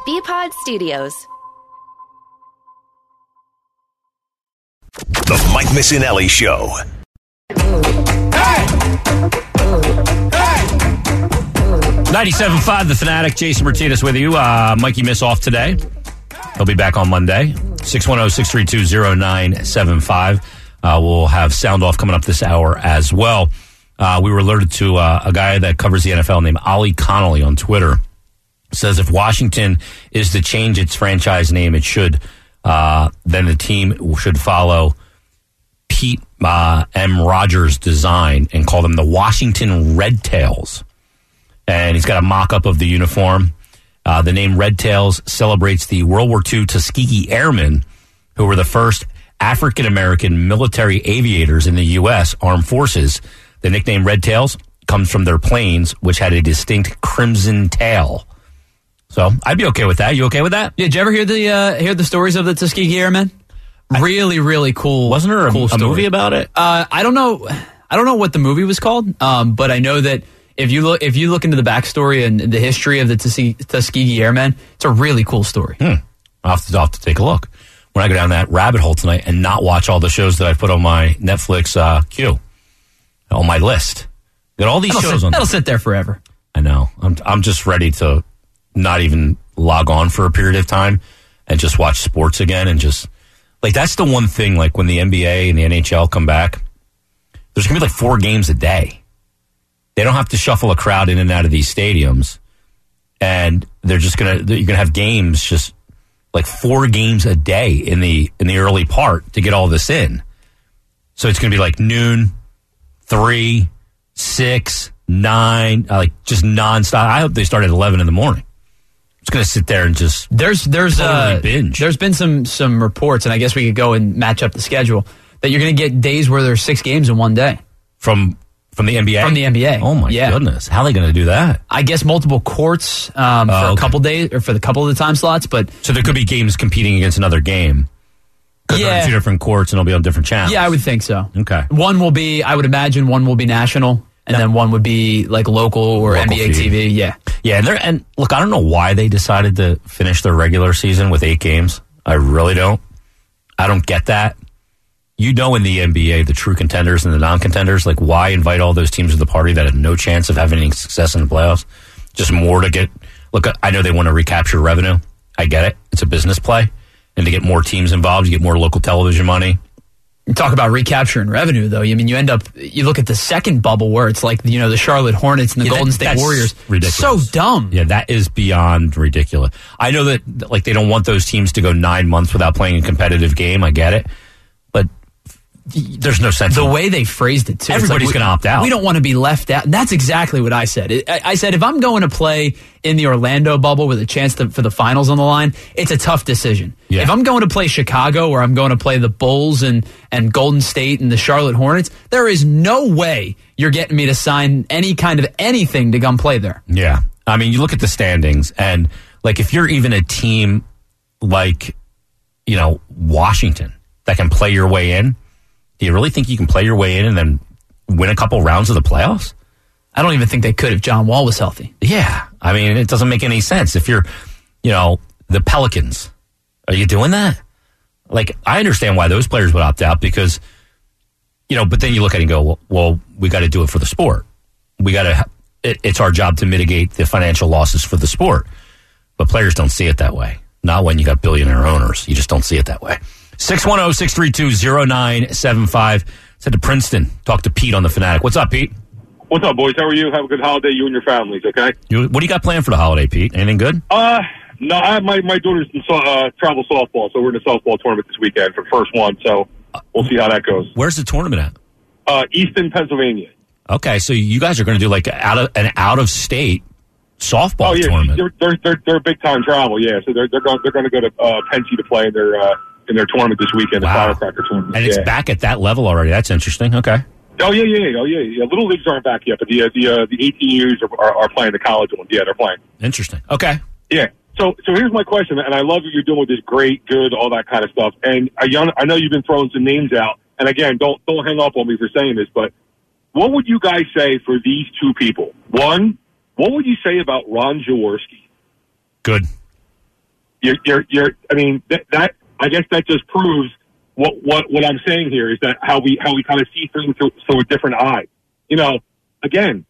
BPod Studios. The Mike Missinelli Show. Hey! 97.5 The Fanatic. Jason Martinez with you. Mikey Miss off today. He'll be back on Monday. 610-632-0975. We'll have sound off coming up this hour as well. We were alerted to a guy that covers the NFL named Ollie Connolly on Twitter. Says if Washington is to change its franchise name, it should. Then the team should follow Pete M. Rogers' design and call them the Washington Red Tails. And he's got a mock-up of the uniform. The name Red Tails celebrates the World War II Tuskegee Airmen, who were the first African-American military aviators in the U.S. Armed Forces. The nickname Red Tails comes from their planes, which had a distinct crimson tail. So I'd be okay with that. You okay with that? Yeah, did you ever hear the stories of the Tuskegee Airmen? Really, really cool. Wasn't there a movie about it? I don't know what the movie was called, but I know that if you look into the backstory and the history of the Tuskegee Airmen, it's a really cool story. I'll have to take a look when I go down that rabbit hole tonight and not watch all the shows that I put on my Netflix queue, on my list. Got all these shows on. That'll sit there forever. I know. I'm just ready to not even log on for a period of time and just watch sports again and just like that's the one thing. Like when the NBA and the NHL come back, there's gonna be like 4 games a day. They don't have to shuffle a crowd in and out of these stadiums, and you're gonna have games just like 4 games a day in the early part to get all this in. So it's gonna be like noon, 3, 6, 9, like just nonstop. I hope they start at 11 in the morning. It's gonna sit there and just there's totally binge. There's been some reports, and I guess we could go and match up the schedule that you're gonna get days where there's 6 games in one day from the NBA? From the NBA. Oh, my goodness. How are they going to do that? I guess multiple courts for a couple days, or for the couple of the time slots. But so there could be games competing against another game. Because they're on 2 different courts and it'll be on different channels. Yeah, I would think so. Okay. I would imagine one will be national, and then one would be like local or NBA TV. Yeah. Yeah, and look, I don't know why they decided to finish their regular season with 8 games. I really don't. I don't get that. You know, in the NBA, the true contenders and the non-contenders, like why invite all those teams to the party that have no chance of having any success in the playoffs? Just more to get. Look, I know they want to recapture revenue. I get it. It's a business play. And to get more teams involved, you get more local television money. You talk about recapturing revenue, though. I mean, you look at the second bubble where it's like, the Charlotte Hornets and the Golden State Warriors. Ridiculous. So dumb. Yeah, that is beyond ridiculous. I know that, like, they don't want those teams to go 9 months without playing a competitive game. I get it. But there's no sense. The way they phrased it, too. Everybody's going to opt out. We don't want to be left out. That's exactly what I said. I said, if I'm going to play in the Orlando bubble with a chance for the finals on the line, it's a tough decision. Yeah. If I'm going to play Chicago or I'm going to play the Bulls and Golden State and the Charlotte Hornets, there is no way you're getting me to sign any kind of anything to come play there. Yeah. I mean, you look at the standings, and, like, if you're even a team like, Washington that can play your way in, do you really think you can play your way in and then win a couple rounds of the playoffs? I don't even think they could if John Wall was healthy. Yeah. I mean, it doesn't make any sense. If you're, the Pelicans, are you doing that? Like, I understand why those players would opt out because, but then you look at it and go, well, we got to do it for the sport. It's our job to mitigate the financial losses for the sport. But players don't see it that way. Not when you got billionaire owners. You just don't see it that way. 610-632-0975. Said to Princeton. Talk to Pete on the Fanatic. What's up, Pete? What's up, boys? How are you? Have a good holiday, you and your families, okay? What do you got planned for the holiday, Pete? Anything good? No, I have my daughter's in travel softball, so we're in a softball tournament this weekend for the first one, so we'll see how that goes. Where's the tournament at? Easton, Pennsylvania. Okay, so you guys are going to do like an out-of-state softball tournament. They're big-time travel, yeah, so they're going to go to Pennsy to play in their tournament this weekend, the Firecracker tournament. And it's back at that level already. That's interesting. Okay. Oh, yeah. Little leagues aren't back yet, but the 18-years are playing the college ones. Yeah, they're playing. Interesting. Okay. Yeah. So here's my question, and I love what you're doing with this great, good, all that kind of stuff. And I know you've been throwing some names out, and again, don't hang up on me for saying this, but what would you guys say for these two people? One, what would you say about Ron Jaworski? Good. I mean, that I guess that just proves what I'm saying here is that how we kind of see things through a different eye. You know, again,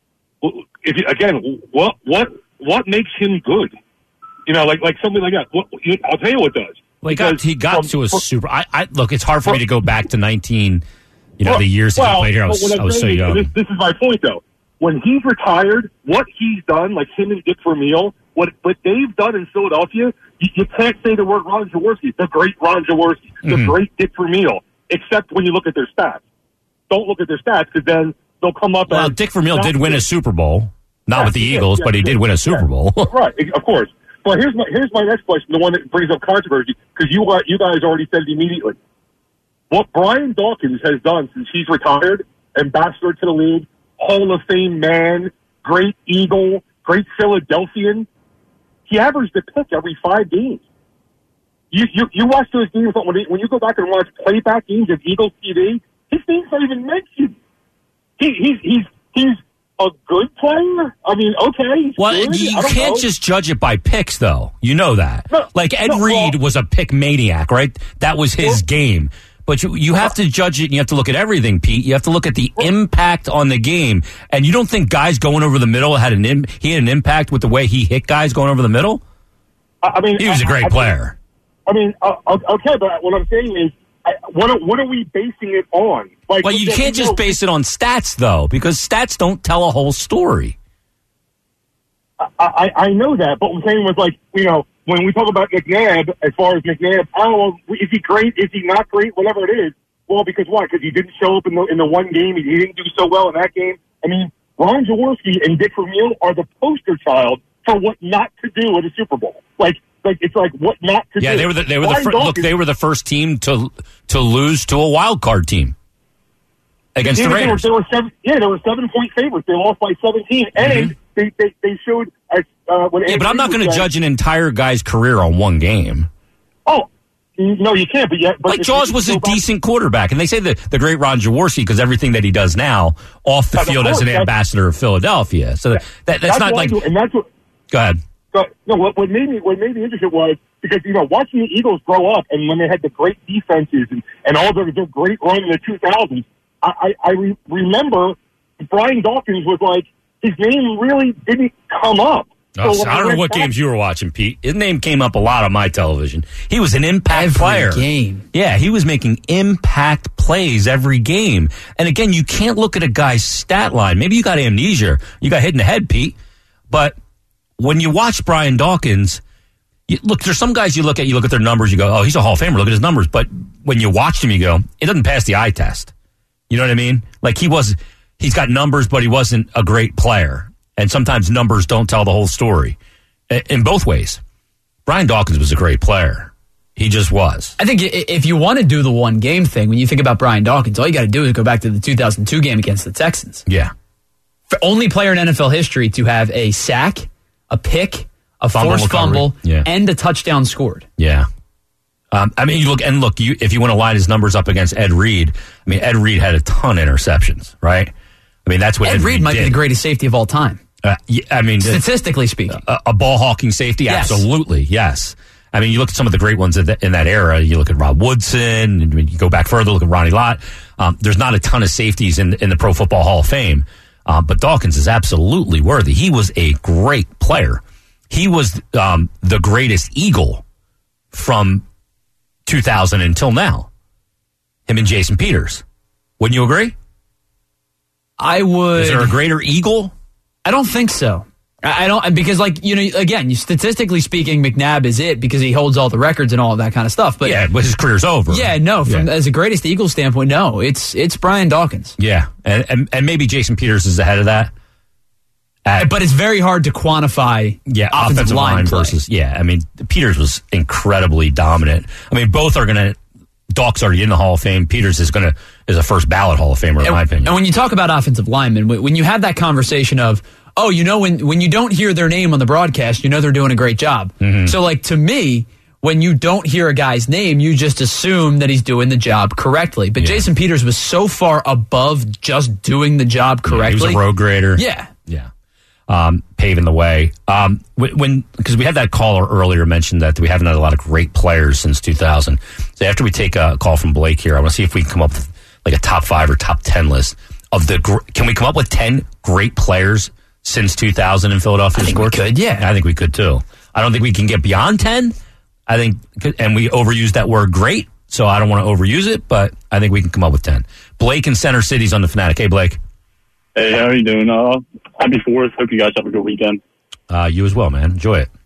what makes him good? You know, like something like that. I'll tell you what does. Well, he got to a super. I look. It's hard for me to go back to 19. The years that he played here. I was so young. This is my point, though. When he's retired, what he's done, like him and Dick Vermeil, what they've done in Philadelphia, you can't say the word Ron Jaworski, the great Ron Jaworski, the great Dick Vermeil, except when you look at their stats. Don't look at their stats, because then they'll come up. Well, Dick Vermeil did win a Super Bowl, not with the Eagles, but he did win a Super Bowl. Right, of course. But here's my next question, the one that brings up controversy, because you guys already said it immediately. What Brian Dawkins has done since he's retired, ambassador to the league, Hall of Fame man, great Eagle, great Philadelphian, he averaged a pick every 5 games. You watch those games, when you go back and watch playback games of Eagles TV, his name's not even mentioned. He's a good player? I mean, okay. Well, you can't just judge it by picks, though. You know that. No, Ed Reed was a pick maniac, right? That was his game. But you have to judge it, and you have to look at everything, Pete. You have to look at the impact on the game. And you don't think guys going over the middle had an impact with the way he hit guys going over the middle? I mean, he was a great player. Okay, but what I'm saying is, what are we basing it on? Well, you can't just base it on stats, though, because stats don't tell a whole story. I know that, but what I'm saying was, when we talk about McNabb, as far as McNabb, is he great? Is he not great? Whatever it is. Well, because why? Because he didn't show up in the one game. He didn't do so well in that game. I mean, Ron Jaworski and Dick Vermeil are the poster child for what not to do at a Super Bowl. It's like what not to do. Yeah, they were the first team to lose to a wild card team against the Raiders. They were 7-point favorites. They lost by 17, and they showed. But I'm not going to judge an entire guy's career on one game. Oh, no, you can't. But Jaws was a decent quarterback, and they say the great Ron Jaworski because everything that he does now off the field as an ambassador of Philadelphia. So that's not like. And that's what. Go ahead. No, what made me interested was because watching the Eagles grow up and when they had the great defenses and all their great run in the 2000s, I remember Brian Dawkins was like his name really didn't come up. So I don't know what games you were watching, Pete. His name came up a lot on my television. He was an impact player. Every game. Yeah, he was making impact plays every game. And again, you can't look at a guy's stat line. Maybe you got amnesia. You got hit in the head, Pete. But when you watch Brian Dawkins, there's some guys you look at their numbers, you go, oh, he's a Hall of Famer, look at his numbers. But when you watch him, you go, it doesn't pass the eye test. You know what I mean? Like he's got numbers, but he wasn't a great player. And sometimes numbers don't tell the whole story. In both ways. Brian Dawkins was a great player. He just was. I think if you want to do the one game thing, when you think about Brian Dawkins, all you got to do is go back to the 2002 game against the Texans. Yeah. Only player in NFL history to have a sack, a pick, a forced fumble, and a touchdown scored. Yeah. If you want to line his numbers up against Ed Reed, Ed Reed had a ton of interceptions, right? That's what Ed Reed might be the greatest safety of all time. Statistically speaking. A ball-hawking safety? Yes. Absolutely, yes. You look at some of the great ones in that era. You look at Rod Woodson, and you go back further, look at Ronnie Lott. There's not a ton of safeties in the Pro Football Hall of Fame, but Dawkins is absolutely worthy. He was a great player. He was the greatest Eagle from 2000 until now. Him and Jason Peters. Wouldn't you agree? I would. Is there a greater Eagle? I don't think so. I don't, because statistically speaking, McNabb is it because he holds all the records and all of that kind of stuff. But his career's over. Yeah, no. As a greatest Eagle standpoint, no. It's Brian Dawkins. Yeah, and maybe Jason Peters is ahead of that. But it's very hard to quantify. Yeah, offensive line versus. Yeah, Peters was incredibly dominant. Both are going to. Dawk's already in the Hall of Fame. Peters is a first ballot Hall of Famer, in my opinion. And when you talk about offensive linemen, when you have that conversation of, when you don't hear their name on the broadcast, they're doing a great job. Mm-hmm. So, to me, when you don't hear a guy's name, you just assume that he's doing the job correctly. But Jason Peters was so far above just doing the job correctly. He was a road grader. Yeah. Yeah. paving the way. Because we had that caller earlier mentioned that we haven't had a lot of great players since 2000. So after we take a call from Blake here, I want to see if we can come up with like a top 5 or top 10 list of can we come up with 10 great players since 2000 in Philadelphia sports? We could, yeah. I think we could too. I don't think we can get beyond 10. I think, and we overuse that word great, so I don't want to overuse it, but I think we can come up with 10. Blake in Center City's on the Fanatic. Hey, Blake. Hey, how are you doing? Happy 4th. Hope you guys have a good weekend. You as well, man. Enjoy it.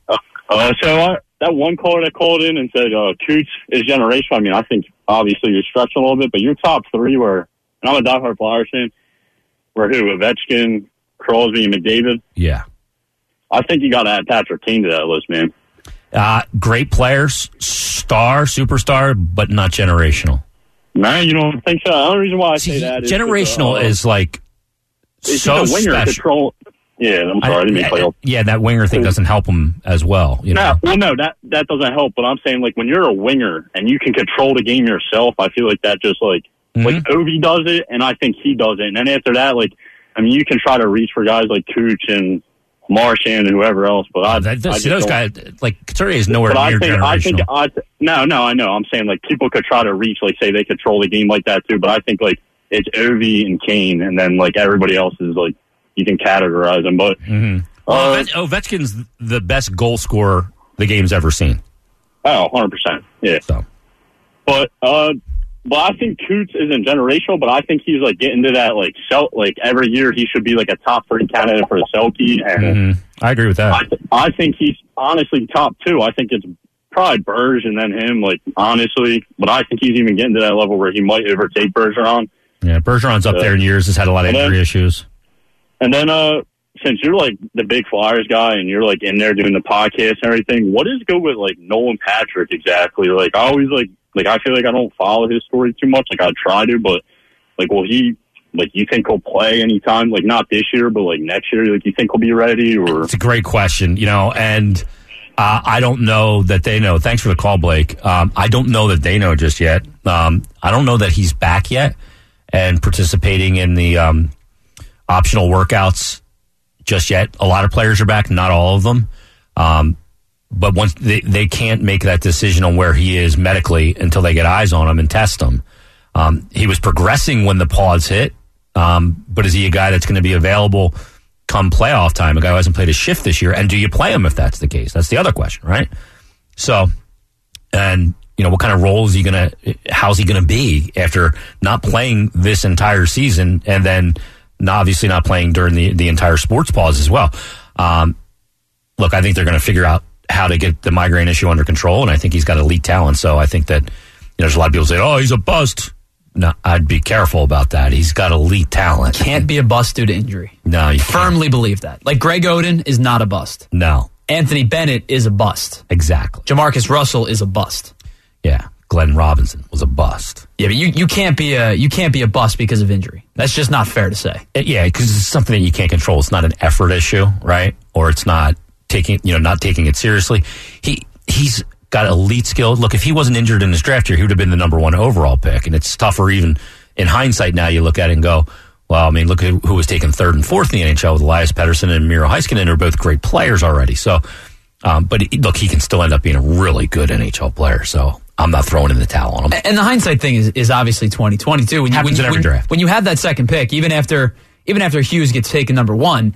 That one caller that called in and said Coots is generational. I mean, I think obviously you're stretching a little bit, but your top 3 were, and I'm a diehard Flyers fan, were who? Ovechkin, Crosby, and McDavid? Yeah. I think you got to add Patrick Kane to that list, man. Great players, superstar, but not generational. Man, you don't think so? The only reason why I say that is generational is like so a winger special. Control. Yeah, I'm sorry, I didn't mean to play off. Yeah, that winger thing doesn't help him as well. You know? No, that doesn't help. But I'm saying, like, when you're a winger and you can control the game yourself, I feel like that just like Ovi does it, and I think he does it. And then after that, like, I mean, you can try to reach for guys like Cooch and Marchand and whoever else, but those guys, like, Couturier is nowhere near generational. I know. I'm saying, like, people could try to reach, like, say they control the game like that too, but I think, like, it's Ovi and Kane, and then, like, everybody else is, like, you can categorize them. But Ovechkin's the best goal scorer the game's ever seen. Oh, 100%. Yeah. So. But I think Coots isn't generational, but I think he's, like, getting to that, like, every year he should be, like, a top 3 candidate for the Selke. And I agree with that. I think he's honestly top 2. I think it's probably Berge and then him, like, honestly. But I think he's even getting to that level where he might overtake Bergeron. Yeah, Bergeron's up there in years, has had a lot of injury issues. And then, since you're, like, the big Flyers guy and you're, like, in there doing the podcast and everything, what is good with, like, Nolan Patrick exactly? Like, I always, like, I feel like I don't follow his story too much. Like, I try to, but, like, will he, like, you think he'll play anytime? Like, not this year, but, like, next year? Like, you think he'll be ready? Or It's a great question, you know, and I don't know that they know. Thanks for the call, Blake. I don't know that they know just yet. I don't know that he's back yet and participating in the optional workouts just yet. A lot of players are back, not all of them. But once they can't make that decision on where he is medically until they get eyes on him and test him. He was progressing when the pause hit, but is he a guy that's going to be available come playoff time, a guy who hasn't played a shift this year? And do you play him if that's the case? That's the other question, right? So, and, you know, what kind of role is he going to, how's he going to be after not playing this entire season and then obviously not playing during the entire sports pause as well? Look, I think they're going to figure out how to get the migraine issue under control, and I think he's got elite talent. So I think that, you know, there's a lot of people say, "Oh, he's a bust." No, I'd be careful about that. He's got elite talent. Can't be a bust due to injury. No, you firmly believe that. Like Greg Oden is not a bust. No. Anthony Bennett is a bust. Exactly. Jamarcus Russell is a bust. Yeah. Glenn Robinson was a bust. Yeah, but you can't be a bust because of injury. That's just not fair to say. Yeah, because it's something that you can't control. It's not an effort issue, right? Or it's not not taking it seriously. He's got elite skill. Look, if he wasn't injured in his draft year, he would have been the number 1 overall pick. And it's tougher even in hindsight now. You look at it and go, well, I mean, look at who was taken 3rd and 4th in the NHL with Elias Pettersson and Miro Heiskanen. They're both great players already. So, but look, he can still end up being a really good NHL player. So I'm not throwing in the towel on him. And the hindsight thing is obviously 2020 too. Happens in every draft. When you have that second pick, even after Hughes gets taken number 1,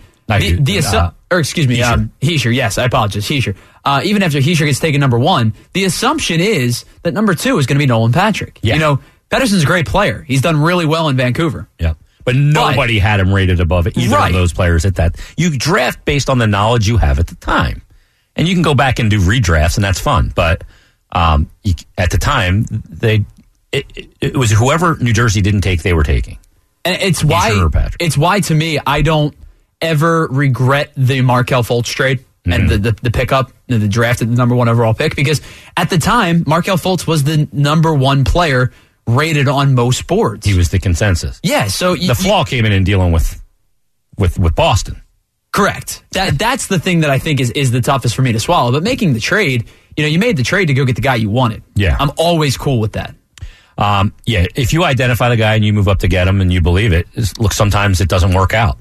Hischier. Yes, I apologize. Hischier. Even after Hischier gets taken number 1, the assumption is that number 2 is going to be Nolan Patrick. Yeah. You know, Pettersson's a great player. He's done really well in Vancouver. Yeah. But nobody had him rated above either of those players at that. You draft based on the knowledge you have at the time. And you can go back and do redrafts, and that's fun. But at the time, it was whoever New Jersey didn't take, they were taking. And it's why to me, I don't ever regret the Markelle Fultz trade and the pickup, the draft at the number 1 overall pick, because at the time, Markelle Fultz was the number 1 player rated on most boards. He was the consensus. Yeah, so the flaw came in dealing with Boston. Correct. That's the thing that I think is the toughest for me to swallow. But making the trade, you know, you made the trade to go get the guy you wanted. Yeah. I'm always cool with that. Yeah, if you identify the guy and you move up to get him and you believe it, look, sometimes it doesn't work out.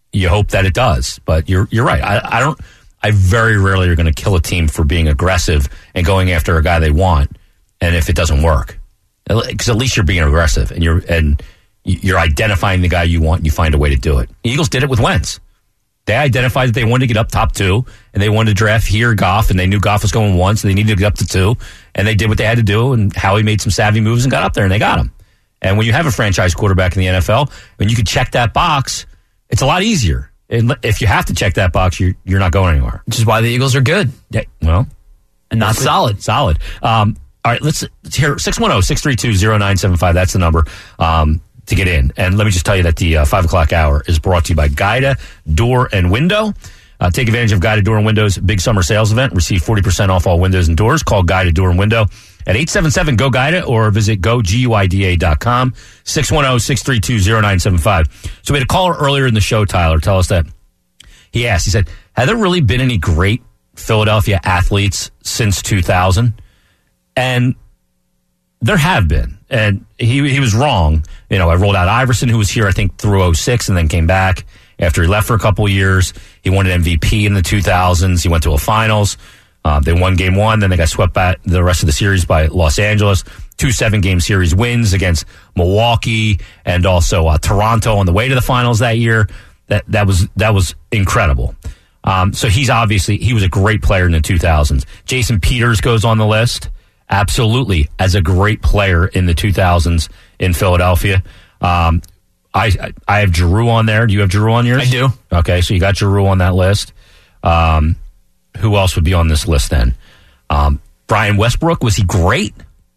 you hope that it does. But you're right. I very rarely are going to kill a team for being aggressive and going after a guy they want, and if it doesn't work, because at least you're being aggressive and you're identifying the guy you want and you find a way to do it. The Eagles did it with Wentz. They identified that they wanted to get up top 2, and they wanted to draft here Goff, and they knew Goff was going 1, so they needed to get up to 2, and they did what they had to do, and Howie made some savvy moves and got up there, and they got him. And when you have a franchise quarterback in the NFL, when you can check that box, it's a lot easier. And if you have to check that box, you're not going anywhere. Which is why the Eagles are good. Yeah, well. And not solid. Solid. All right, let's hear 610-632-0975. That's the number to get in. And let me just tell you that the 5 o'clock hour is brought to you by Guida Door and Window. Take advantage of Guida Door and Window's big summer sales event. Receive 40% off all windows and doors. Call Guida Door and Window at 877-GO-GUIDA or visit GoGuida.com, 610-632-0975. So we had a caller earlier in the show, Tyler, tell us that he asked, he said, have there really been any great Philadelphia athletes since 2000? And there have been. And he was wrong. You know, I rolled out Iverson, who was here, I think, through 06 and then came back after he left for a couple of years. He won an MVP in the 2000s. He went to a finals. They won game 1. Then they got swept back the rest of the series by Los Angeles. 2 7-game series wins against Milwaukee and also Toronto on the way to the finals that year. That was incredible. So he was a great player in the 2000s. Jason Peters goes on the list. Absolutely, as a great player in the 2000s in Philadelphia. I have Giroux on there. Do you have Giroux on yours? I do. Okay, so you got Giroux on that list. Who else would be on this list then? Brian Westbrook, was he great?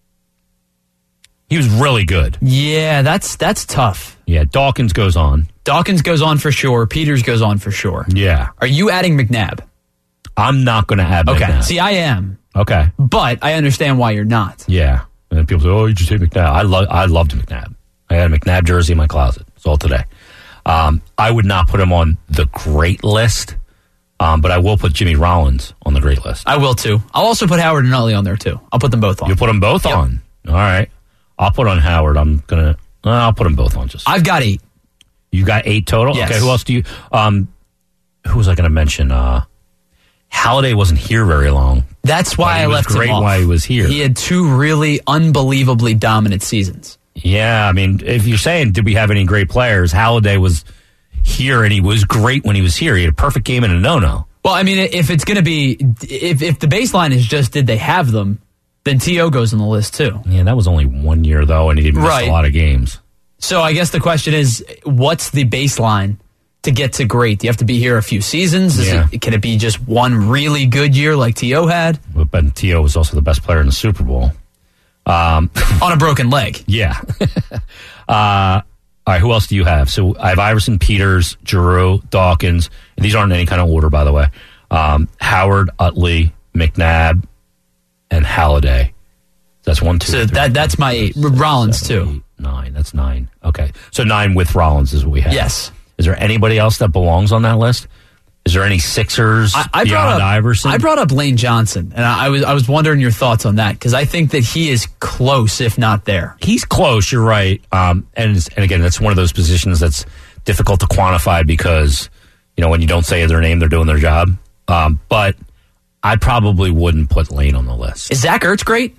He was really good. Yeah, that's tough. Yeah, Dawkins goes on. Dawkins goes on for sure. Peters goes on for sure. Yeah. Are you adding McNabb? I'm not going to add McNabb. Okay, see, I am. Okay. But I understand why you're not. Yeah. And then people say, oh, you just hate McNabb. I loved McNabb. I had a McNabb jersey in my closet. It's all today. I would not put him on the great list, but I will put Jimmy Rollins on the great list. I will, too. I'll also put Howard and Utley on there, too. I'll put them both on. You'll put them both on? All right. I'll put on Howard. I'll put them both on. I've got 8. You got 8 total? Yes. Okay, who else do you... who was I going to mention? Halliday wasn't here very long. That's why I left him off. Great while he was here. He had 2 really unbelievably dominant seasons. Yeah, I mean, if you're saying, did we have any great players, Halliday was here, and he was great when he was here. He had a perfect game and a no-no. Well, I mean, if it's going to be... If the baseline is just, did they have them, then T.O. goes on the list, too. Yeah, that was only 1 year, though, and he didn't miss a lot of games. So I guess the question is, what's the baseline to get to great? Do you have to be here a few seasons? Can it be just one really good year like T.O. had? But T.O. was also the best player in the Super Bowl. On a broken leg. Yeah. All right, who else do you have? So I have Iverson, Peters, Giroux, Dawkins. And these aren't in any kind of order, by the way. Howard, Utley, McNabb, and Halliday. That's 1, 2, so 3, that's my 8. Rollins, 7, 8, too. 9. That's 9. Okay. So 9 with Rollins is what we have. Yes. Is there anybody else that belongs on that list? Is there any Sixers beyond Iverson? I brought up Lane Johnson, and I was wondering your thoughts on that, because I think that he is close, if not there. He's close, you're right. And again, that's one of those positions that's difficult to quantify because, you know, when you don't say their name, they're doing their job. But I probably wouldn't put Lane on the list. Is Zach Ertz great?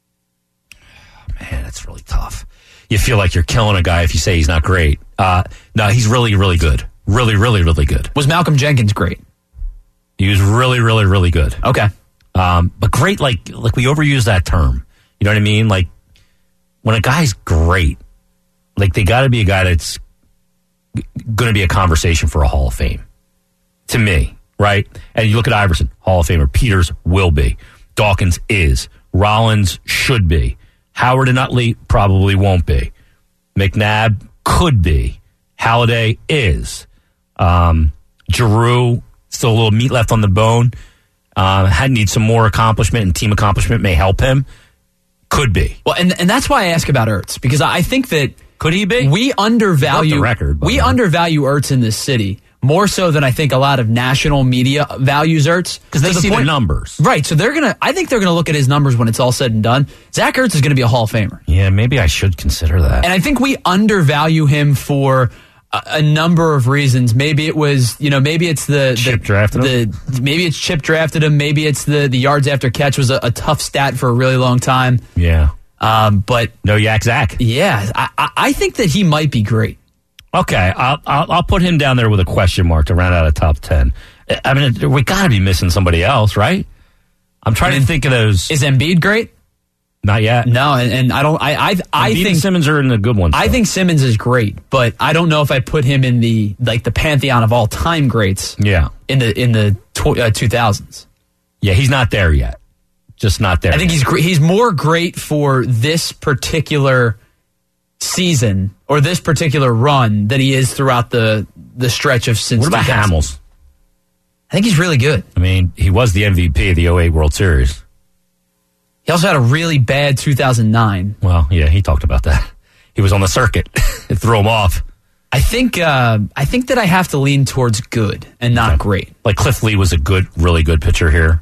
Man, that's really tough. You feel like you're killing a guy if you say he's not great. No, he's really, really good. Really, really, really good. Was Malcolm Jenkins great? He was really, really, really good. Okay. But great, like we overuse that term. You know what I mean? Like, when a guy's great, like, they got to be a guy that's going to be a conversation for a Hall of Fame. To me, right? And you look at Iverson, Hall of Famer. Peters will be. Dawkins is. Rollins should be. Howard and Utley probably won't be. McNabb could be. Halliday is. Giroux, still a little meat left on the bone. Needs some more accomplishment, and team accomplishment may help him. Could be. Well, and that's why I ask about Ertz, because I think that could he be? We undervalue undervalue Ertz in this city more so than I think a lot of national media values Ertz, because they see the numbers, right? So I think they're gonna look at his numbers when it's all said and done. Zach Ertz is going to be a Hall of Famer. Yeah, maybe I should consider that. And I think we undervalue him for a number of reasons. Maybe it was, maybe it's Chip drafted him. Maybe it's Chip drafted him. Maybe it's the yards after catch was a tough stat for a really long time. Yeah. But no Yak Zach. Yeah, I think that he might be great. Okay, I'll put him down there with a question mark to round out a top 10. I mean, we got to be missing somebody else, right? I'm trying to think of those. Is Embiid great? Not yet. No, and I don't. I think and Simmons are in the good ones. I think Simmons is great, but I don't know if I put him in the pantheon of all time greats. Yeah, in the 2000s. Yeah, he's not there yet. Just not there. I think he's more great for this particular season or this particular run than he is throughout the stretch of since. What about 2000. Hamels? I think he's really good. I mean, he was the MVP of the 2008 World Series. He also had a really bad 2009. Well, yeah, he talked about that. He was on the circuit. It threw him off. I think that I have to lean towards good and not great. Like Cliff Lee was a really good pitcher here.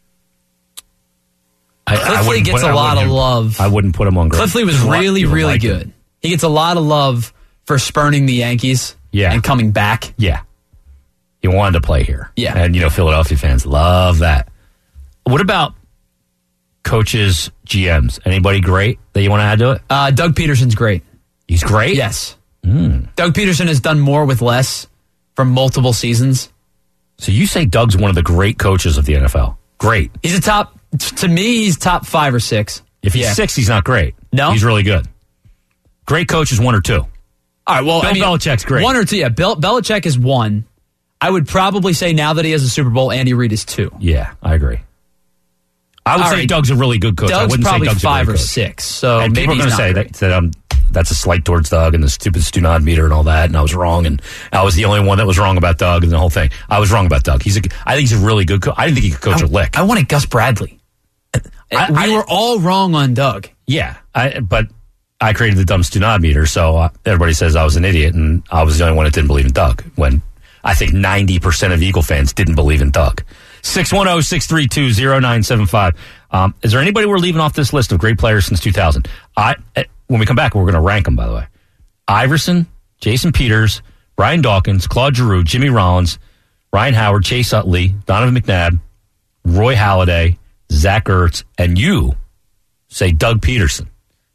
Cliff Lee gets a lot of love. I wouldn't put him on great. Cliff Lee was really good. He gets a lot of love for spurning the Yankees and coming back. Yeah. He wanted to play here. Yeah. And, Philadelphia fans love that. What about coaches, GMs? Anybody great that you want to add to it? Doug Peterson's great. He's great? Yes. Doug Peterson has done more with less for multiple seasons. So you say Doug's one of the great coaches of the NFL? Great. He's to me, he's top 5 or 6. If he's 6, he's not great. No? He's really good. Great coach is 1 or 2. All right, well, Bill Belichick's great. 1 or 2, yeah. Belichick is 1. I would probably say now that he has a Super Bowl, Andy Reid is 2. Yeah, I agree. I would say Doug's a really good coach. I wouldn't probably say Doug's 5 a or 6. So and maybe people are going to say that that's a slight towards Doug and the stupid Stunad meter and all that, and I was wrong, and I was the only one that was wrong about Doug and the whole thing. I was wrong about Doug. I think he's a really good coach. I didn't think he could coach a lick. I wanted Gus Bradley. We were all wrong on Doug. Yeah, but I created the dumb Stunad meter, so everybody says I was an idiot, and I was the only one that didn't believe in Doug, when I think 90% of Eagle fans didn't believe in Doug. 610-632-0975. Is there anybody we're leaving off this list of great players since 2000? When we come back, we're going to rank them, by the way. Iverson, Jason Peters, Brian Dawkins, Claude Giroux, Jimmy Rollins, Ryan Howard, Chase Utley, Donovan McNabb, Roy Halladay, Zach Ertz, and you say Doug Peterson.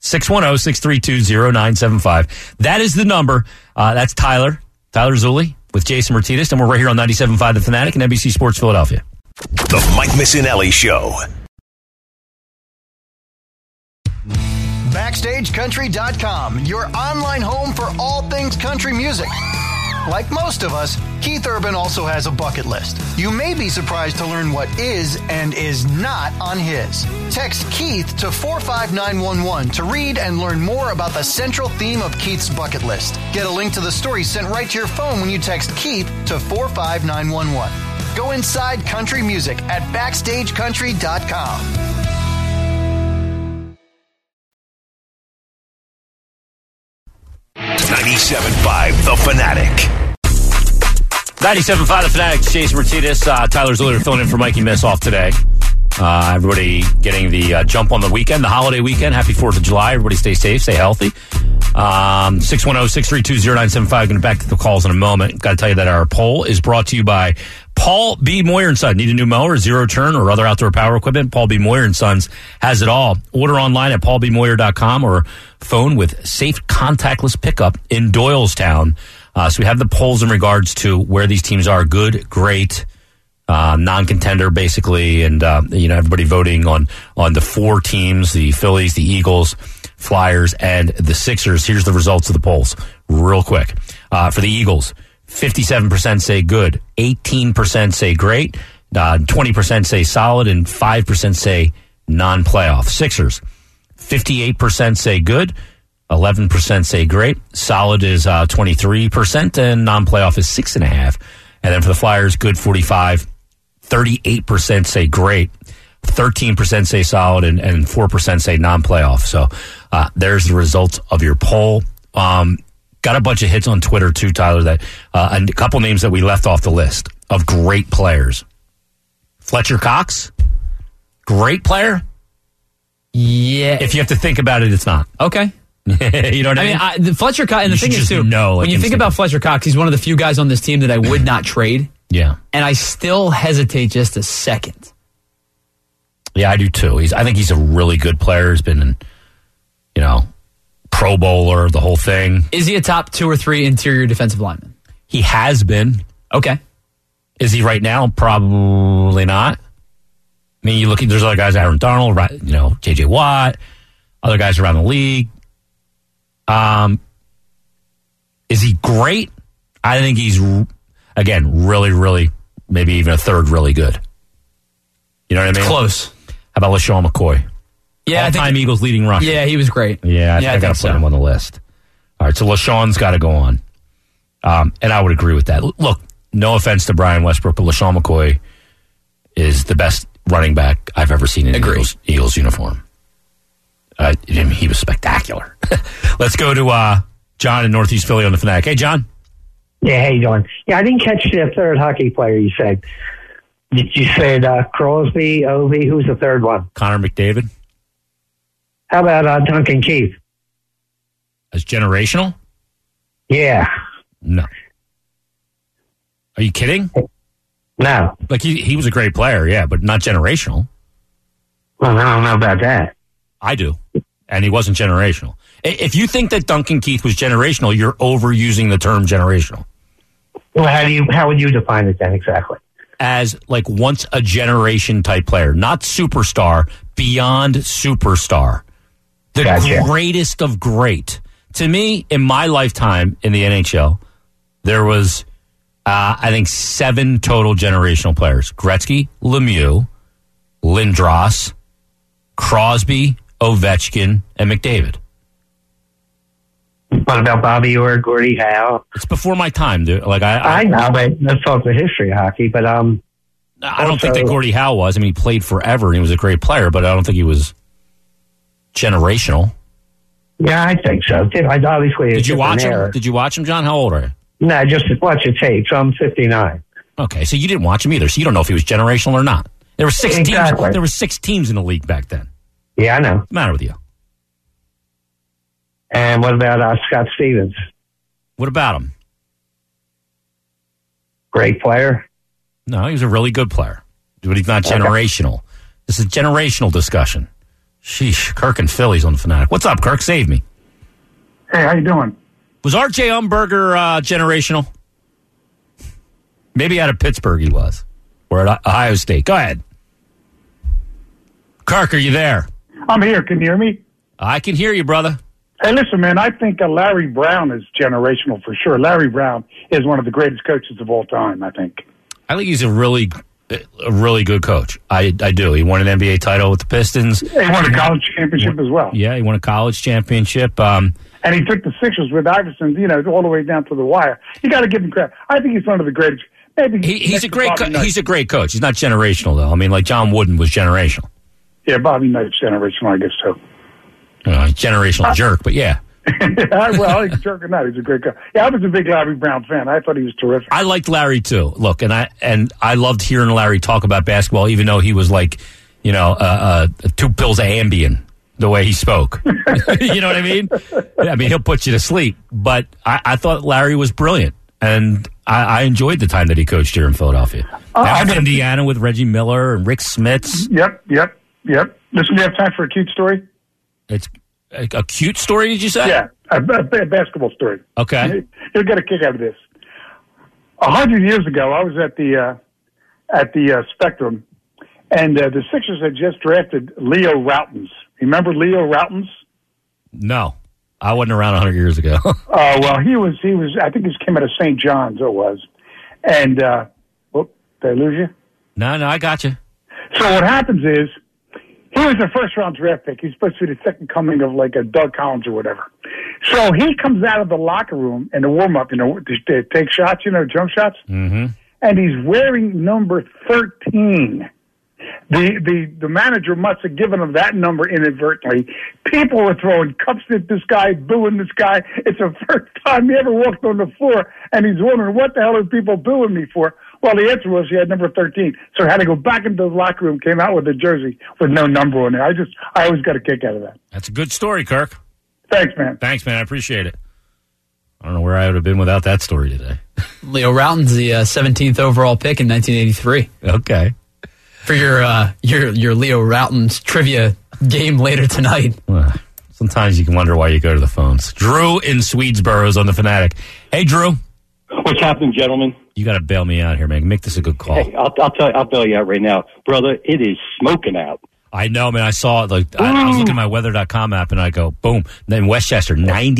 610-632-0975. That is the number. That's Tyler Zulli with Jason Martinez, and we're right here on 97.5 The Fanatic and NBC Sports Philadelphia. The Mike Missinelli Show. BackstageCountry.com, your online home for all things country music. Like most of us, Keith Urban also has a bucket list. You may be surprised to learn what is and is not on his. Text Keith to 45911 to read and learn more about the central theme of Keith's bucket list. Get a link to the story sent right to your phone when you text Keith to 45911. Go inside country music at BackstageCountry.com. 97.5 The Fanatic. 97.5 The Fanatic, Jason Martinez, Tyler Zulli filling in for Mikey Miss off today. Everybody getting the jump on the weekend, the holiday weekend. Happy 4th of July. Everybody stay safe, stay healthy. 610-632-0975. Going to back to the calls in a moment. Got to tell you that our poll is brought to you by Paul B. Moyer & Son. Need a new mower, zero turn, or other outdoor power equipment? Paul B. Moyer & Sons has it all. Order online at paulbmoyer.com or phone with safe contactless pickup in Doylestown. So we have the polls in regards to where these teams are. Good, great, non-contender, basically. And, everybody voting on the 4 teams, the Phillies, the Eagles, Flyers, and the Sixers. Here's the results of the polls real quick. For the Eagles, 57% say good, 18% say great, 20% say solid, and 5% say non-playoff. Sixers, 58% say good, 11% say great, solid is 23%, and non-playoff is 6.5%. And then for the Flyers, good 45%, 38% say great, 13% say solid, and 4% say non-playoff. So there's the results of your poll. Got a bunch of hits on Twitter, too, Tyler, that a couple names that we left off the list of great players. Fletcher Cox, great player? Yeah. If you have to think about it, it's not. Okay. You know what I mean? Fletcher Cox, and the thing is, too, when you think about Fletcher Cox, he's one of the few guys on this team that I would not trade. Yeah. And I still hesitate just a second. Yeah, I do too. I think he's a really good player. He's been, Pro Bowler, the whole thing. Is he a top 2 or 3 interior defensive lineman? He has been. Okay. Is he right now? Probably not. I mean, you look at, there's other guys, Aaron Donald, J.J. Watt, other guys around the league. Is he great? I think he's, again, really, really, maybe even a third really good. You know what I mean? Close. How about LaShawn McCoy? Yeah, all-time Eagles leading rusher. Yeah, he was great. Yeah, I got to put him on the list. All right, so LaShawn's got to go on. And I would agree with that. Look, no offense to Brian Westbrook, but LaShawn McCoy is the best running back I've ever seen in an Eagles uniform. He was spectacular. Let's go to John in Northeast Philly on the Fanatic. Hey, John. Yeah, how you doing? Yeah, I didn't catch the third hockey player you said. You said Crosby, Ovi. Who's the third one? Connor McDavid. How about Duncan Keith? As generational? Yeah. No. Are you kidding? No. Like, he was a great player, yeah, but not generational. Well, I don't know about that. I do. And he wasn't generational. If you think that Duncan Keith was generational, you're overusing the term generational. Well, how would you define it then exactly? As like once a generation type player, not superstar, beyond superstar. The greatest of great. To me, in my lifetime in the NHL, there was, I think, 7 total generational players. Gretzky, Lemieux, Lindros, Crosby, Ovechkin, and McDavid. What about Bobby Orr, Gordie Howe? It's before my time, dude. Like I know, but let's talk the history of hockey. But I don't think that Gordie Howe was. I mean, he played forever and he was a great player, but I don't think he was generational. Yeah, I think so. Obviously, did you watch him? Did you watch him, John? How old are you? No, just watch the tape. So I'm 59. Okay, so you didn't watch him either. So you don't know if he was generational or not. There were 6 teams. There were 6 teams in the league back then. Yeah, I know. What's the matter with you? And what about Scott Stevens? What about him? Great player. No, he was a really good player, but he's not generational. This is a generational discussion. Sheesh, Kirk and Philly's on the Fanatic. What's up, Kirk? Save me. Hey, how you doing? Was R.J. Umberger generational? Maybe out of Pittsburgh he was, or at Ohio State. Go ahead. Kirk, are you there? I'm here. Can you hear me? I can hear you, brother. Hey, listen, man, I think Larry Brown is generational for sure. Larry Brown is one of the greatest coaches of all time, I think. I think he's a really good coach. I do. He won an NBA title with the Pistons. He won a college championship as well. Yeah, he won a college championship. And he took the Sixers with Iverson, all the way down to the wire. You got to give him credit. I think he's one of the greatest. Maybe he's a great he's a great coach. He's not generational, though. I mean, like John Wooden was generational. Yeah, Bobby Knight's generational, I guess so. He's generational jerk, but yeah. Well, he's a jerk or not. He's a great guy. Yeah, I was a big Larry Brown fan. I thought he was terrific. I liked Larry too. Look, and I loved hearing Larry talk about basketball, even though he was like, 2 pills of Ambien the way he spoke. You know what I mean? I mean, he'll put you to sleep. But I thought Larry was brilliant, and I enjoyed the time that he coached here in Philadelphia. Now Indiana with Reggie Miller and Rick Smits. Yep. Listen, do you have time for a cute story? It's a cute story, did you say? Yeah, a basketball story. Okay. You'll get a kick out of this. 100 years ago, I was at the Spectrum, and the Sixers had just drafted Leo Routens. Remember Leo Routens? No, I wasn't around 100 years ago. Well, he was. I think he came out of St. John's. It was, and did I lose you? No, I got you. So what happens is, he was a first-round draft pick. He's supposed to be the second coming of like a Doug Collins or whatever. So he comes out of the locker room in the warm-up, to take shots, jump shots. Mm-hmm. And he's wearing number 13. The manager must have given him that number inadvertently. People were throwing cups at this guy, booing this guy. It's the first time he ever walked on the floor, and he's wondering, what the hell are people booing me for? Well, the answer was he had number 13. So I had to go back into the locker room, came out with a jersey with no number on it. I always got a kick out of that. That's a good story, Kirk. Thanks, man. Thanks, man. I appreciate it. I don't know where I would have been without that story today. Leo Routon's the 17th overall pick in 1983. Okay. For your Leo Routon's trivia game later tonight. Well, sometimes you can wonder why you go to the phones. Drew in Swedesboro is on the Fanatic. Hey, Drew. What's happening, gentlemen? You got to bail me out here, man. Make this a good call. Hey, I'll bail you out right now, brother. It is smoking out. I know, man. I saw it. Like I was looking at my weather.com app, and I go, boom. Then Westchester,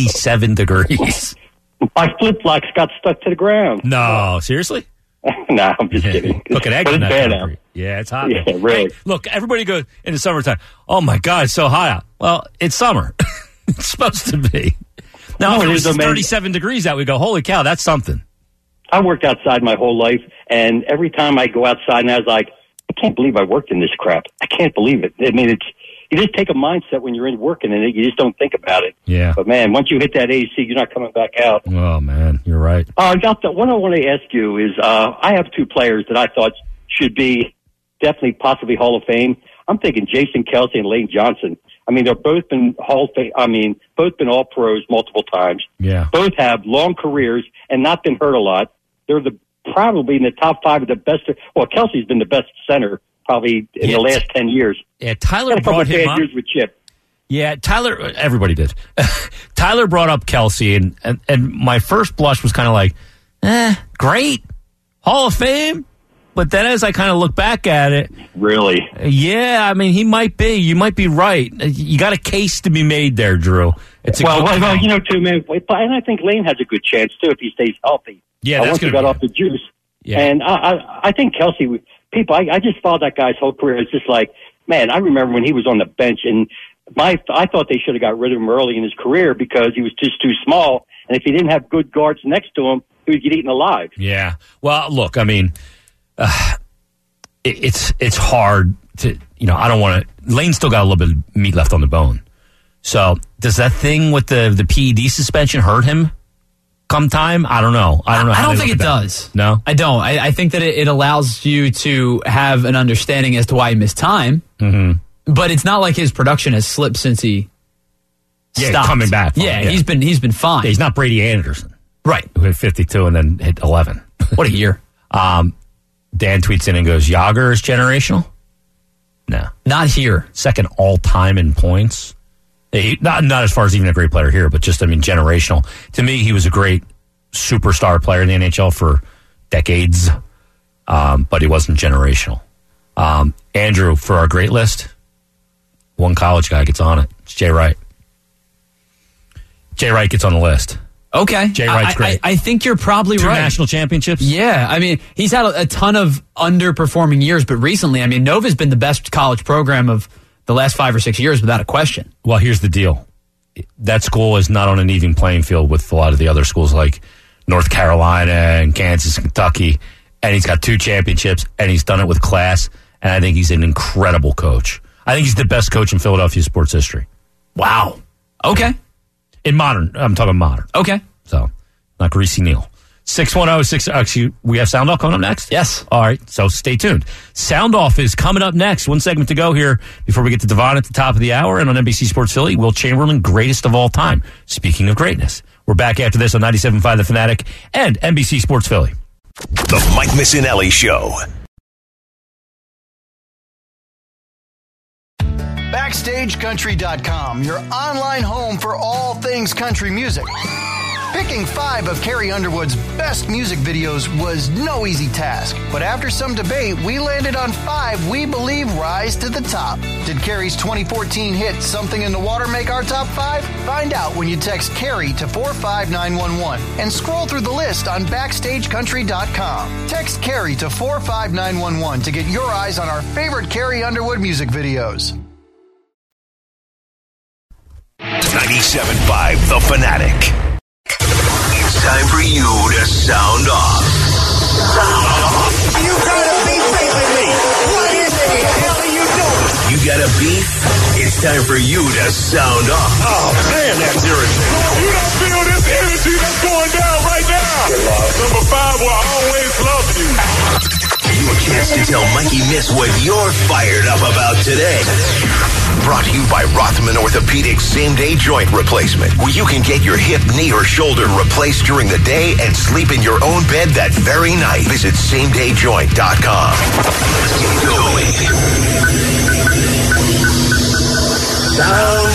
97 degrees. My flip-flops got stuck to the ground. No, seriously? Nah, I'm just kidding. Look at But it's bad out. Yeah, it's hot. Yeah, man. really. Hey, look, everybody goes in the summertime. Oh my God, it's so hot out. Well, it's summer. It's supposed to be. Now, if it was 37 degrees out, we go, holy cow, that's something. I worked outside my whole life, and every time I go outside, and I was like, I can't believe I worked in this crap. I can't believe it. I mean, you just take a mindset when you're in working in it. You just don't think about it. Yeah. But, man, once you hit that AC, you're not coming back out. Oh, man, you're right. What I want to ask you is I have two players that I thought should be definitely possibly Hall of Fame. I'm thinking Jason Kelsey and Lane Johnson. I mean, they've both been Hall of Fame. I mean, both been all pros multiple times. Yeah. Both have long careers and not been hurt a lot. They're probably in the top 5 of the best. Well, Kelsey's been the best center probably in the last 10 years. Yeah, Tyler had a couple brought him bad up. years with Chip. Yeah, Tyler, everybody did. Tyler brought up Kelsey, and my first blush was kind of like, great, Hall of Fame. But then as I kind of look back at it. Really? Yeah, I mean, he might be. You might be right. You got a case to be made there, Drew. It's well, you know, too, man. And I think Lane has a good chance, too, if he stays healthy. Yeah, that's once he got off the juice. Yeah. And I think Kelsey, I just followed that guy's whole career. It's just like, man, I remember when he was on the bench, and I thought they should have got rid of him early in his career because he was just too small. And if he didn't have good guards next to him, he would get eaten alive. Yeah. Well, look, I mean, it's hard to, I don't want to. Lane still got a little bit of meat left on the bone. So does that thing with the PED suspension hurt him come time? I don't know. I don't think it does. No? I don't. I think that it allows you to have an understanding as to why he missed time. Mm-hmm. But it's not like his production has slipped since he stopped. Coming back. Yeah, he's been fine. Yeah, he's not Brady Anderson. Right. Who hit 52 and then hit 11. What a year. Dan tweets in and goes, Yager is generational? No. Not here. Second all-time in points. Not as far as even a great player here, but just, generational. To me, he was a great superstar player in the NHL for decades, but he wasn't generational. Andrew, for our great list, one college guy gets on it. It's Jay Wright. Jay Wright gets on the list. Okay. Jay Wright's great. I think you're probably right. 2 national championships? Yeah. I mean, he's had a ton of underperforming years, but recently, Nova's been the best college program of the last 5 or 6 years without a question. Well, here's the deal. That school is not on an even playing field with a lot of the other schools like North Carolina and Kansas, Kentucky, and he's got 2 championships, and he's done it with class, and I think he's an incredible coach. I think he's the best coach in Philadelphia sports history. Wow. Okay. In modern. I'm talking modern. Okay. So, not Greasy Neal. 610-6. Actually, we have Sound Off coming up next? Yes. All right, so stay tuned. Sound Off is coming up next. 1 segment to go here before we get to Devon at the top of the hour. And on NBC Sports Philly, Will Chamberlain, greatest of all time. Speaking of greatness. We're back after this on 97.5 The Fanatic and NBC Sports Philly. The Mike Missinelli Show. BackstageCountry.com, your online home for all things country music. Picking 5 of Carrie Underwood's best music videos was no easy task, but after some debate, we landed on 5 we believe rise to the top. Did Carrie's 2014 hit Something in the Water make our top 5? Find out when you text Carrie to 45911 and scroll through the list on BackstageCountry.com. Text Carrie to 45911 to get your eyes on our favorite Carrie Underwood music videos. 97.5 The Fanatic. It's time for you to sound off. You got a beef with me. What in the hell are you doing? You got a beef? It's time for you to sound off. Oh, man, that's irritating. You don't feel this energy that's going down right now. Number 5 will always love you. You your chance to tell Mikey Miss what you're fired up about today. Brought to you by Rothman Orthopedics Same-Day Joint Replacement, where you can get your hip, knee, or shoulder replaced during the day and sleep in your own bed that very night. Visit SameDayJoint.com. Let's get going. Sound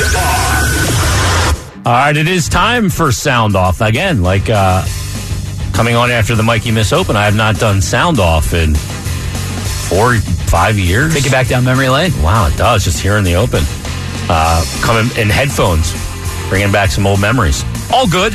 Off. All right, it is time for Sound Off. Again, like coming on after the Mikey Miss Open, I have not done Sound Off in 4 or 5 years. Take you back down memory lane. Wow, it does. Just here in the open. Coming in headphones, bringing back some old memories. All good.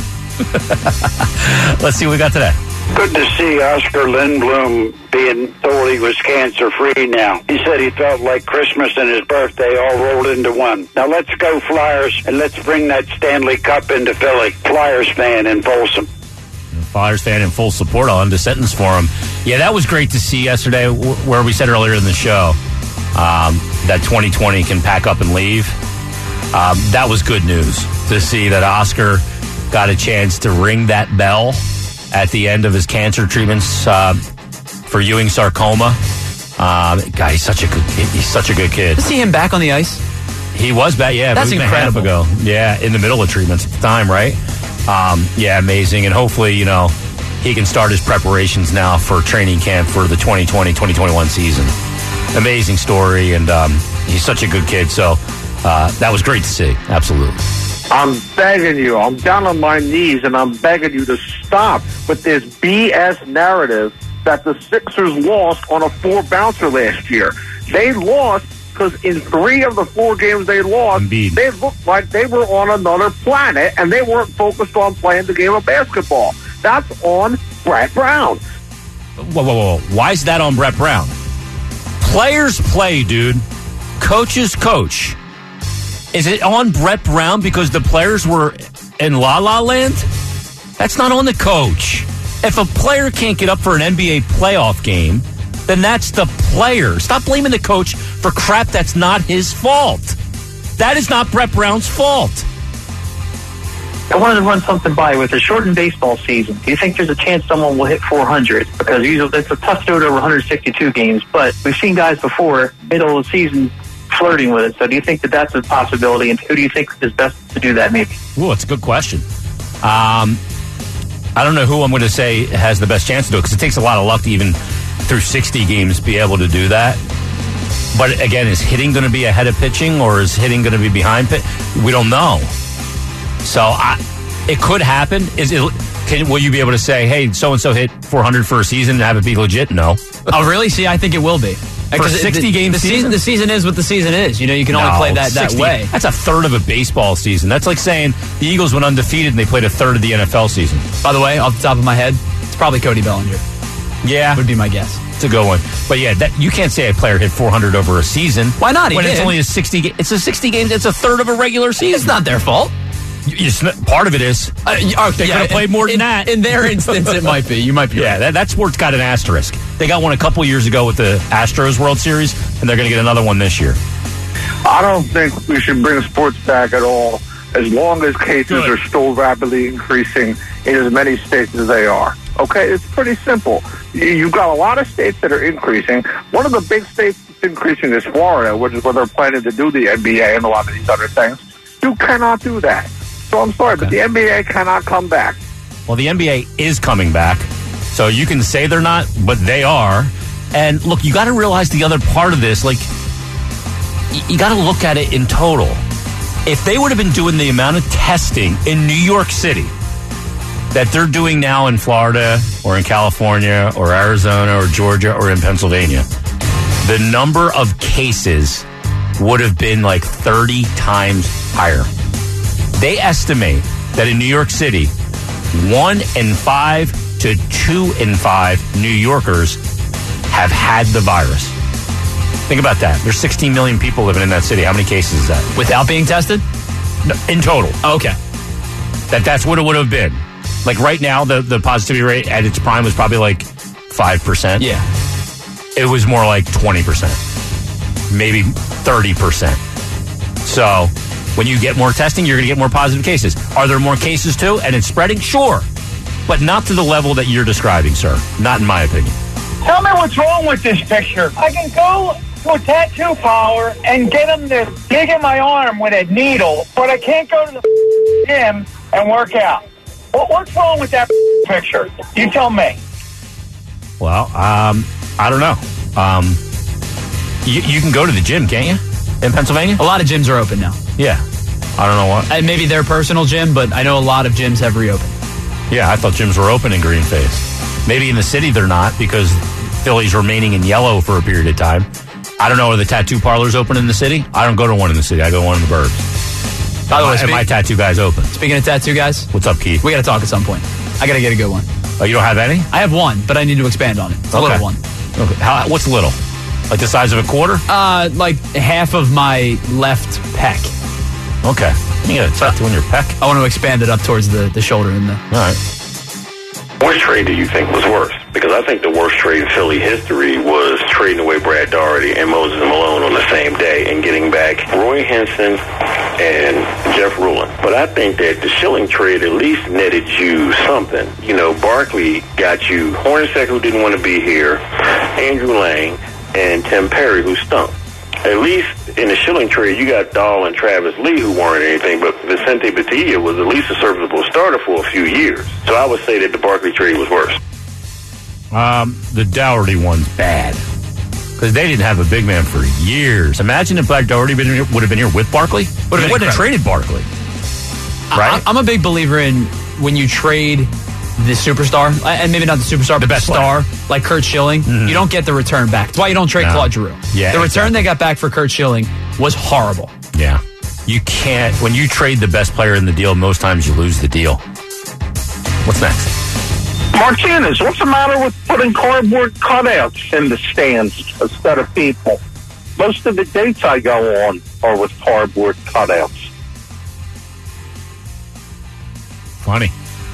Let's see what we got today. Good to see Oscar Lindblom being told he was cancer-free now. He said he felt like Christmas and his birthday all rolled into one. Now let's go Flyers, and let's bring that Stanley Cup into Philly. Flyers fan in Folsom. Flyers fan in full support. I'll end the sentence for him. Yeah, that was great to see yesterday, where we said earlier in the show that 2020 can pack up and leave. That was good news to see that Oscar got a chance to ring that bell at the end of his cancer treatments for Ewing sarcoma. God, he's such a good kid. He's such a good kid. To see him back on the ice? He was back, yeah. That's incredible. A half ago. Yeah, in the middle of treatments at the time, right? Yeah, amazing. And hopefully, he can start his preparations now for training camp for the 2020-2021 season. Amazing story, and he's such a good kid. So that was great to see. Absolutely. I'm begging you. I'm down on my knees, and I'm begging you to stop with this BS narrative that the Sixers lost on a 4-bouncer last year. They lost because in 3 of the 4 games they lost, they looked like they were on another planet, and they weren't focused on playing the game of basketball. That's on Brett Brown. Whoa. Why is that on Brett Brown? Players play, dude. Coaches coach. Is it on Brett Brown because the players were in La La Land? That's not on the coach. If a player can't get up for an NBA playoff game, then that's the player. Stop blaming the coach for crap that's not his fault. That is not Brett Brown's fault. I wanted to run something by with a shortened baseball season. Do you think there's a chance someone will hit 400? Because usually it's a tough to do it over 162 games, but we've seen guys before, middle of the season, flirting with it. So do you think that that's a possibility, and who do you think is best to do that maybe? Ooh, it's a good question. I don't know who I'm going to say has the best chance to do it, because it takes a lot of luck to even through 60 games be able to do that. But again, is hitting going to be ahead of pitching, or is hitting going to be behind pitch? We don't know. So it could happen. Will you be able to say, hey, so-and-so hit 400 for a season and have it be legit? No. Oh, really? See, I think it will be. For 60-game season? The season is what the season is. You can only play that way. That's a third of a baseball season. That's like saying the Eagles went undefeated and they played a third of the NFL season. By the way, off the top of my head, it's probably Cody Bellinger. Yeah. Would be my guess. It's a good one. But yeah, you can't say a player hit 400 over a season. Why not? It's only a 60 game. It's a 60 game. It's a third of a regular season. It's not their fault. Part of it is. They could have played more than that. In their instance, it might be. You might be right. Yeah, that sport's got an asterisk. They got one a couple years ago with the Astros World Series, and they're going to get another one this year. I don't think we should bring sports back at all, as long as cases are still rapidly increasing in as many states as they are. Okay, it's pretty simple. You've got a lot of states that are increasing. One of the big states that's increasing is Florida, which is where they're planning to do the NBA and a lot of these other things. You cannot do that. So I'm sorry, but the NBA cannot come back. Well, the NBA is coming back. So you can say they're not, but they are. And look, you got to realize the other part of this. Like, you got to look at it in total. If they would have been doing the amount of testing in New York City that they're doing now in Florida or in California or Arizona or Georgia or in Pennsylvania, the number of cases would have been like 30 times higher. They estimate that in New York City, 1 in 5 to 2 in 5 New Yorkers have had the virus. Think about that. There's 16 million people living in that city. How many cases is that? Without being tested? No, in total. Oh, okay. That's what it would have been. Like right now, the positivity rate at its prime was probably like 5%. Yeah. It was more like 20%. Maybe 30%. So when you get more testing, you're going to get more positive cases. Are there more cases too? And it's spreading? Sure. But not to the level that you're describing, sir. Not in my opinion. Tell me what's wrong with this picture. I can go to a tattoo parlor and get them to dig in my arm with a needle, but I can't go to the gym and work out. What's wrong with that picture? You tell me. Well, I don't know. You can go to the gym, can't you? In Pennsylvania? A lot of gyms are open now. Yeah. I don't know what. And maybe their personal gym, but I know a lot of gyms have reopened. Yeah, I thought gyms were open in Greenface. Maybe in the city they're not because Philly's remaining in yellow for a period of time. I don't know, are the tattoo parlors open in the city? I don't go to one in the city. I go to one in the burbs. By the way, and my tattoo guy's open. Speaking of tattoo guys. What's up, Keith? We got to talk at some point. I got to get a good one. Oh, you don't have any? I have one, but I need to expand on it. It's a little one. Okay. What's little? Like the size of a quarter? Like half of my left pec. Okay. You got a tattoo on your pec? I want to expand it up towards the shoulder and the... All right. Which trade do you think was worse? Because I think the worst trade in Philly history was trading away Brad Daugherty and Moses Malone on the same day and getting back Roy Henson and Jeff Ruland. But I think that the Schilling trade at least netted you something. You know, Barkley got you Hornacek, who didn't want to be here, Andrew Lang, and Tim Perry, who stunk. At least in the Schilling trade, you got Dahl and Travis Lee, who weren't anything, but Vicente Batilla was at least a serviceable starter for a few years. So I would say that the Barkley trade was worse. The Daugherty one's bad because they didn't have a big man for years. Imagine if Black Daugherty would have been here with Barkley. Wouldn't have traded Barkley. Right? I'm a big believer in when you trade the superstar, and maybe not the superstar, but the star, like Curt Schilling, you don't get the return back. That's why you don't trade Claude Giroux. Yeah, the return they got back for Curt Schilling was horrible. Yeah. You can't, when you trade the best player in the deal, most times you lose the deal. What's next? Martinez, what's the matter with putting cardboard cutouts in the stands instead of people? Most of the dates I go on are with cardboard cutouts. Funny.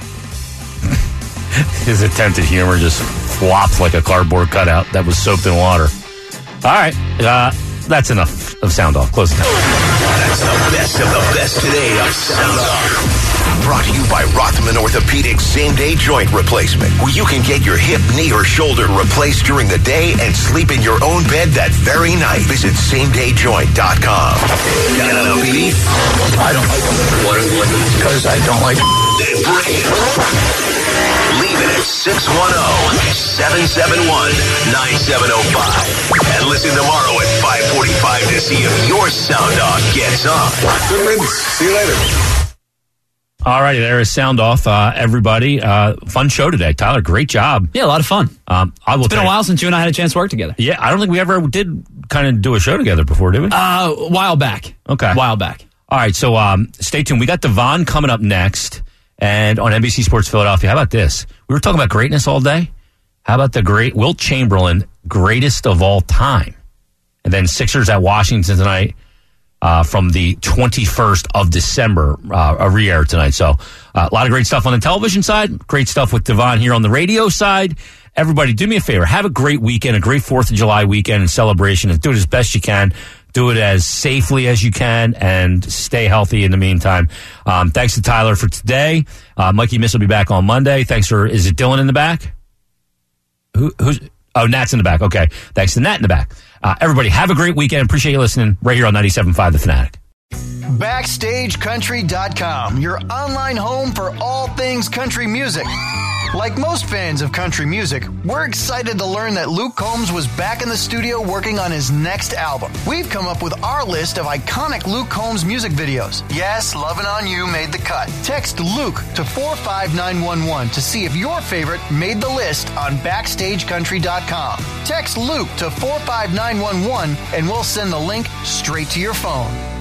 His attempt at humor just flopped like a cardboard cutout that was soaked in water. All right. That's enough of Sound Off. Close it down. That's the best of the best today of Sound Off. Brought to you by Rothman Orthopedics same-day joint replacement, where you can get your hip, knee, or shoulder replaced during the day and sleep in your own bed that very night. Visit samedayjoint.com. Got enough beef? I don't like them. What? Because I don't like them. Then bring it. Leave it at 610-771-9705. And listen tomorrow at 5:45 to see if your Sound Off gets on. Good riddance. See you later. All righty, there is Sound Off, everybody. Fun show today. Tyler, great job. Yeah, a lot of fun. It's been a while since you and I had a chance to work together. Yeah, I don't think we ever did kind of do a show together before, did we? A while back. Okay. A while back. All right, so stay tuned. We got Devon coming up next and on NBC Sports Philadelphia. How about this? We were talking about greatness all day. How about the great Wilt Chamberlain, greatest of all time? And then Sixers at Washington tonight. From the 21st of December, a re-air tonight. So a lot of great stuff on the television side, great stuff with Devon here on the radio side. Everybody, do me a favor. Have a great weekend, a great 4th of July weekend and celebration, and do it as best you can. Do it as safely as you can, and stay healthy in the meantime. Thanks to Tyler for today. Mikey Miss will be back on Monday. Thanks for, is it Dylan in the back? Who's... Oh, Nat's in the back. Okay. Thanks to Nat in the back. Everybody, have a great weekend. Appreciate you listening right here on 97.5 The Fanatic. BackstageCountry.com, your online home for all things country music. Like most fans of country music, we're excited to learn that Luke Combs was back in the studio working on his next album. We've come up with our list of iconic Luke Combs music videos. Yes, Lovin' On You made the cut. Text Luke to 45911 to see if your favorite made the list on BackstageCountry.com. Text Luke to 45911 and we'll send the link straight to your phone.